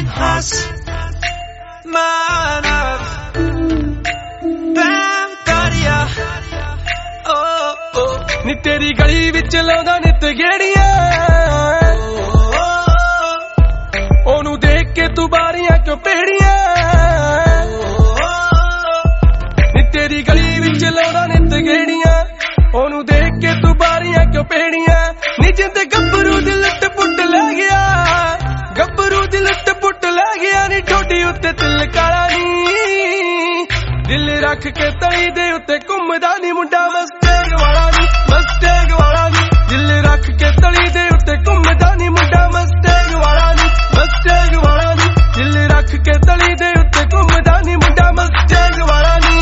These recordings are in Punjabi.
ਹੱਸ ਮਾਨਵ ਬੈਮ ਕਰਿਆ ਓ ਨੀ ਤੇਰੀ ਗਲੀ ਵਿੱਚ ਲਾਉਂਦਾ ਨਿੱਤ ਗੇੜੀਆਂ ਉਹਨੂੰ ਦੇਖ ਕੇ ਤੂੰ ਬਾਰੀਆਂ ਕਿਉਂ ਪੇੜੀਆਂ ਨੀ ਤੇਰੀ ਗਲੀ ਵਿੱਚ ਲਾਉਂਦਾ ਨਿੱਤ ਗੇੜੀਆਂ ਉਹਨੂੰ ਦੇਖ ਕੇ ਤੂੰ ਬਾਰੀਆਂ ਕਿਉਂ ਪੇੜੀਆਂ ਨੀ ਜਿੰਦ ਗੱਭਰੂ ਦੀ ਲੱਟ ਪੁੱਟ ਲੈ ਗਿਆ ਗੱਭਰੂ ਦੀ ਲੱਟ ਪੁੱਟ ਲੈ ਗਿਆ ਨੀ ਠੋਡੀ ਉੱਤੇ ਤਿਲ ਕਾਲਾ ਨੀ ਦਿਲ ਰੱਖ ਕੇ ਤਲੀ ਦੇ ਉੱਤੇ ਘੁੰਮਦਾ ਨੀ ਮੁੰਡਾ ਮਸਟੈਗ ਵਾਲਾ ਨੀ ਮਸਟੈਗ ਵਾਲਾ ਨੀ ਦਿਲ ਰੱਖ ਕੇ ਤਲੀ ਦੇ ਉੱਤੇ ਘੁੰਮਦਾ ਨੀ ਮੁੰਡਾ ਮਸਟੈਗ ਵਾਲਾ ਨੀ ਮਸਟੈਗ ਵਾਲਾ ਨੀ ਦਿਲ ਰੱਖ ਕੇ ਤਲੀ ਦੇ ਉੱਤੇ ਘੁੰਮਦਾ ਨੀ ਮੁੰਡਾ ਮਸਟੈਗ ਵਾਲਾ ਨੀ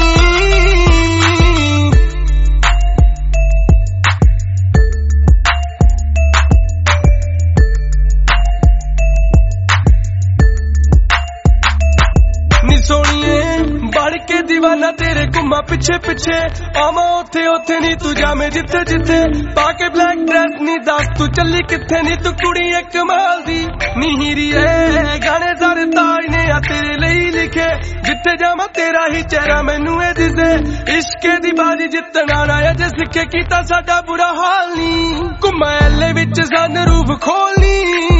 ਸੋਣੀਏ ਬਣ ਕੇ ਦੀਵਾਨਾ ਤੇਰੇ ਘੁੰਮਾ ਪਿੱਛੇ ਪਿੱਛੇ ਆਵਾਂ ਉੱਥੇ ਉੱਥੇ ਨੀ ਤੂੰ ਜਾਵੇਂ ਜਿੱਥੇ ਜਿੱਥੇ ਪਾ ਕੇ ਬਲੈਕ ਡਰੈਸ ਨੀ ਦੱਸ ਤੂੰ ਚੱਲੀ ਕਿੱਥੇ ਨੀ ਤੂੰ ਕੁੜੀ ਇੱਕ ਕਮਾਲ ਦੀ ਨੀ ਹੀਰੀਏ ਗਾਣੇ ਸਾਰੇ ਤਾਜ ਨੇ ਆ ਤੇਰੇ ਲਈ ਲਿਖੇ ਜਿੱਥੇ ਜਾਵਾਂ ਤੇਰਾ ਹੀ ਚਿਹਰਾ ਮੈਨੂੰ ਇਹ ਦਿਸੇ ਇਸ਼ਕੇ ਦੀ ਬਾਜੀ ਜਿੱਤਣਾ ਨਾ ਅਜੇ ਸਿੱਖੇ ਕੀਤਾ ਸਾਡਾ ਬੁਰਾ ਹਾਲ ਨੀ ਘੁੰਮਾ ਐਲੇ ਵਿੱਚ ਸਾਨੂੰ ਰੂਪ ਖੋਲਨੀ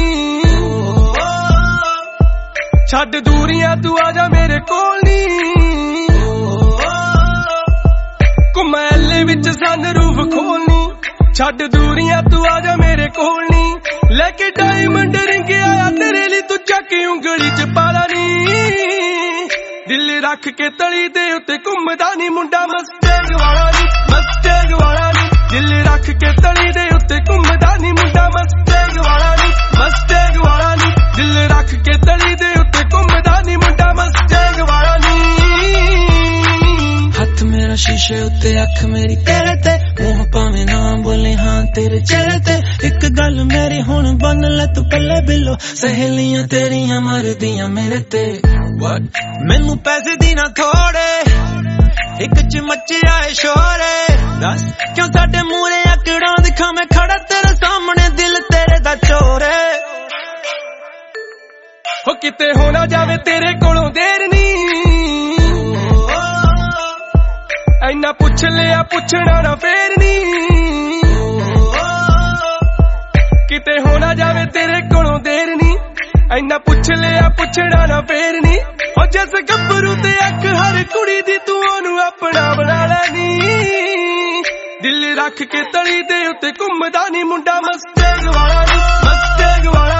ਛੱਡ ਦੂਰੀਆਂ ਤੂੰ ਆਜਾ ਮੇਰੇ ਕੋਲ ਨੀ ਘੁਮੈਲੇ ਵਿੱਚ ਸੰਰੂਫ ਖੋਲਨੀ ਛੱਡ ਦੂਰੀਆਂ ਤੂੰ ਆਜਾ ਮੇਰੇ ਕੋਲ ਨੀ ਲੈ ਕੇ ਡਾਇਮੰਡ ਰਿੰਗ ਆਇਆ ਤੇਰੇ ਲਈ ਤੂੰ ਚੱਕ ਉਂਗਲੀ ਚ ਪਾਲਾ ਨੀ ਦਿਲ ਰੱਖ ਕੇ ਤਲੀ ਦੇ ਉੱਤੇ ਘੁੰਮਦਾ ਨੀ ਮੁੰਡਾ ਮਸਟੈਗ ਵਾਲਾ ਨੀ ਮਸਟੈਗ ਵਾਲਾ ਨੀ ਦਿਲ ਰੱਖ ਕੇ ਤਲੀ ਦੇ ਉੱਤੇ ਘੁੰਮਦਾ ਨੀ ਮੁੰਡਾ ਮਸਟੈਗ ਵਾਲਾ ਨੀ ਮਸਟੈਗ ਵਾਲਾ ਨੀ ਦਿਲ ਰੱਖ ਕੇ ਤਲੀ ਦੇ ਉੱਤੇ ਘੁੰਮਦਾ ਨੀ ਮੁੰਡਾ ਮਸਟੈਗ ਵਾਲਾ ਨੀ ਹੱਥ ਮੇਰਾ ਸ਼ੀਸ਼ੇ ਉੱਤੇ ਅੱਖ ਮੇਰੀ ਤੇਰੇ ਤੇ ਮੂੰਹ ਭਾਵੇਂ ਨਾ ਬੋਲੇ ਹਾਂ ਤੇਰੇ ਚਿਹਰੇ ਤੇ ਇੱਕ ਗੱਲ ਮੇਰੀ ਹੁਣ ਬੰਨ ਲੈ ਤੂੰ ਪੱਲੇ ਬਿੱਲੋ ਸਹੇਲੀਆਂ ਤੇਰੀਆਂ ਮਰਦੀਆਂ ਮੇਰੇ ਤੇ ਮੈਨੂੰ ਪੈਸੇ ਦੀ ਨਾ ਥੋੜੇ ਇੱਕ ਚ ਮੱਚਿਆ ਏ ਸ਼ੋਰੇ ਦੱਸ ਕਿਉਂ ਸਾਡੇ ਮੂਹਰੇ ਆਕੜਾਂ ਦਿਖਾਂ ਮੈਂ ਖੜਾ ਤੇਰੇ ਸਾਹਮਣੇ ਦਿਲ ਤੇਰੇ ਦਾ ਚੋਰੇ ਹੋ ਕਿਤੇ ਹੋ ਨਾ ਜਾਵੇ ਤੇਰੇ ਕੋਲੋਂ ਦੇਰ ਨੀ ਐਨਾ ਪੁੱਛ ਲਿਆ ਪੁੱਛਣਾ ਨਾ ਫੇਰ ਨੀ ਕਿਤੇ ਹੋ ਨਾ ਜਾਵੇ ਤੇਰੇ ਕੋਲੋਂ ਦੇਰ ਨੀ ਐਨਾ ਪੁੱਛ ਲਿਆ ਪੁੱਛਣਾ ਨਾ ਫੇਰ ਨੀ ਹੋ ਜਿਸ ਗੱਭਰੂ ਤੇ ਅੱਖ ਹਰ ਕੁੜੀ ਦੀ ਤੂੰ ਉਹਨੂੰ ਆਪਣਾ ਬਣਾ ਲੈਨੀ ਦਿਲ ਰੱਖ ਕੇ ਤਲੀ ਦੇ ਉੱਤੇ ਘੁੰਮਦਾ ਨੀ ਮੁੰਡਾ ਮਸਟੈਗ ਵਾਲਾ ਨੀ ਮਸਟੈਗ ਵਾਲਾ